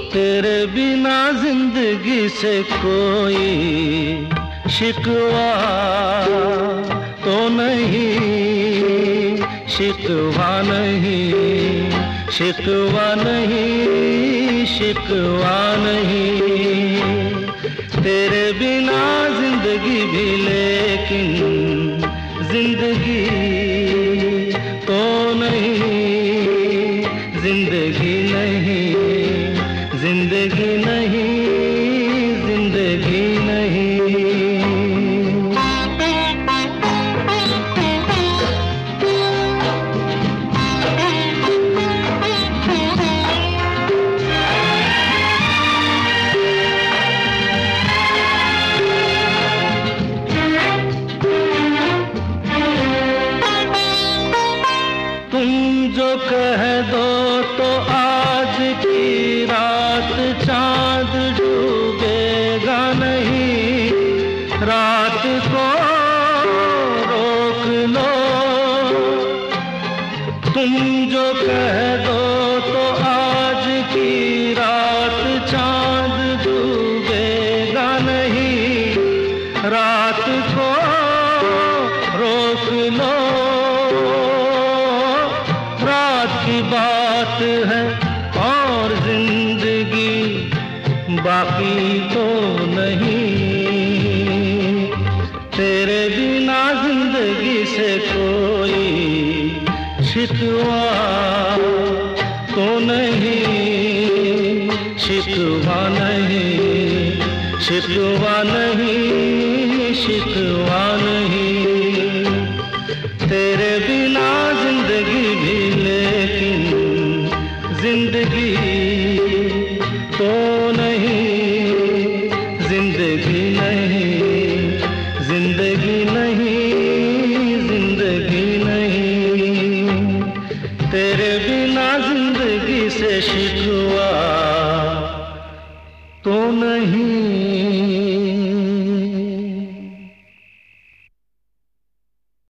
तेरे बिना जिंदगी से कोई शिकवा तो नहीं, शिकवा नहीं, शिकवा नहीं, शिकवा नहीं। तेरे बिना जिंदगी भी लेकिन जिंदगी तो नहीं, जिंदगी नहीं, जिंदगी नहीं, जिंदगी नहीं। तुम जो कह दो तो आज की रात चांद डूबेगा नहीं, रात को रोक लो। तुम जो कह दो तो आज की रात चांद डूबेगा नहीं, रात को रोक लो। रात की बात है और जिंदगी बाकी तो नहीं। तेरे बिना जिंदगी से कोई शिकवा तो नहीं, शिकवा नहीं, शिकवा नहीं, शिकवा